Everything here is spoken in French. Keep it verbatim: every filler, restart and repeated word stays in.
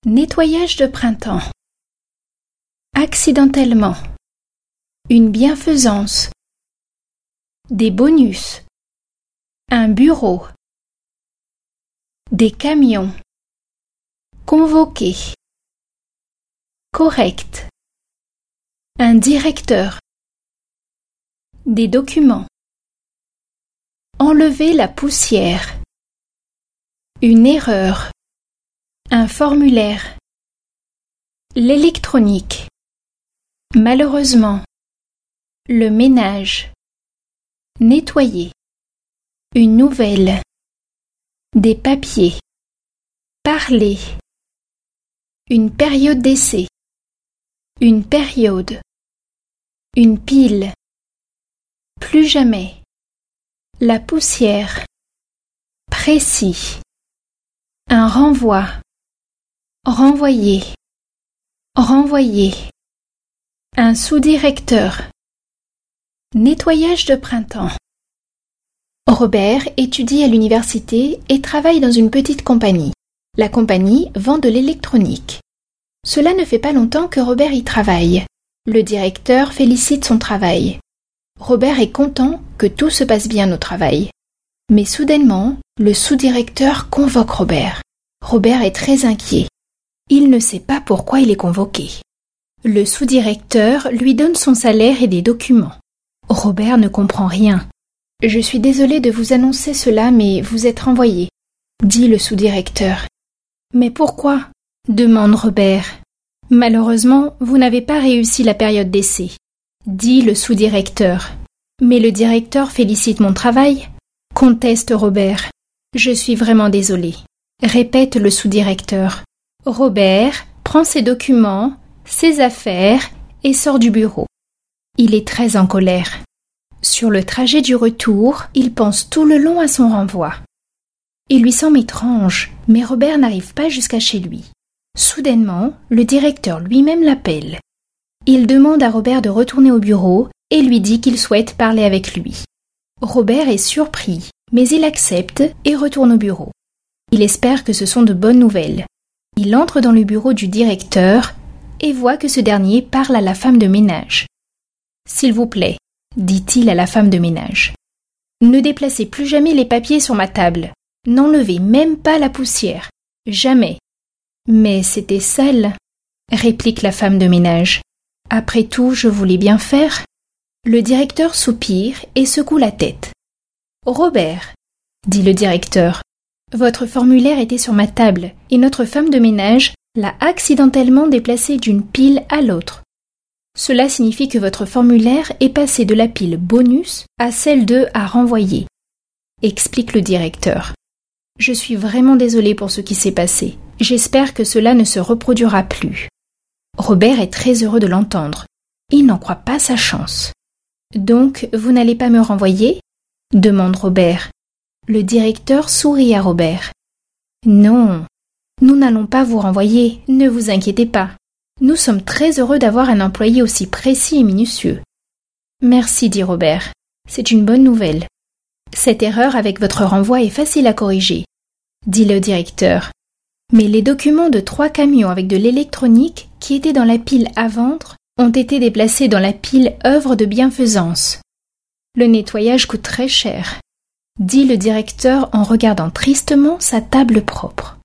Nettoyage de printemps. Accidentellement. Une bienfaisance. Des bonus. Un bureau. Des camions. Convoquer. Correct. Un directeur. Des documents. Enlever la poussière. Une erreur. Un formulaire. L'électronique. Malheureusement. Le ménage. Nettoyer. Une nouvelle. Des papiers. Parler. Une période d'essai. Une période. Une pile. Plus jamais. La poussière. Précis. Un renvoi. Renvoyer. Renvoyer. Un sous-directeur. Nettoyage de printemps. Robert étudie à l'université et travaille dans une petite compagnie. La compagnie vend de l'électronique. Cela ne fait pas longtemps que Robert y travaille. Le directeur félicite son travail. Robert est content que tout se passe bien au travail. Mais soudainement, le sous-directeur convoque Robert. Robert est très inquiet. Il ne sait pas pourquoi il est convoqué. Le sous-directeur lui donne son salaire et des documents. Robert ne comprend rien. « Je suis désolé de vous annoncer cela, mais vous êtes renvoyé, » dit le sous-directeur. « Mais pourquoi ?» demande Robert. « Malheureusement, vous n'avez pas réussi la période d'essai, » dit le sous-directeur. « Mais le directeur félicite mon travail ?» conteste Robert. « Je suis vraiment désolé, » répète le sous-directeur. Robert prend ses documents, ses affaires et sort du bureau. Il est très en colère. Sur le trajet du retour, il pense tout le long à son renvoi. Il lui semble étrange, mais Robert n'arrive pas jusqu'à chez lui. Soudainement, le directeur lui-même l'appelle. Il demande à Robert de retourner au bureau et lui dit qu'il souhaite parler avec lui. Robert est surpris, mais il accepte et retourne au bureau. Il espère que ce sont de bonnes nouvelles. Il entre dans le bureau du directeur et voit que ce dernier parle à la femme de ménage. « S'il vous plaît, » dit-il à la femme de ménage, « ne déplacez plus jamais les papiers sur ma table. N'enlevez même pas la poussière. Jamais. » « Mais c'était sale, » réplique la femme de ménage. « Après tout, je voulais bien faire. » Le directeur soupire et secoue la tête. « Robert, » dit le directeur, « votre formulaire était sur ma table et notre femme de ménage l'a accidentellement déplacé d'une pile à l'autre. Cela signifie que votre formulaire est passé de la pile bonus à celle de à renvoyer, » explique le directeur. « Je suis vraiment désolé pour ce qui s'est passé. J'espère que cela ne se reproduira plus. » Robert est très heureux de l'entendre. Il n'en croit pas sa chance. « Donc, vous n'allez pas me renvoyer ?» demande Robert. Le directeur sourit à Robert. « Non, nous n'allons pas vous renvoyer, ne vous inquiétez pas. Nous sommes très heureux d'avoir un employé aussi précis et minutieux. »« Merci, dit Robert. C'est une bonne nouvelle. Cette erreur avec votre renvoi est facile à corriger, » dit le directeur. Mais les documents de trois camions avec de l'électronique qui étaient dans la pile à vendre ont été déplacés dans la pile œuvre de bienfaisance. Le nettoyage coûte très cher, dit le directeur en regardant tristement sa table propre.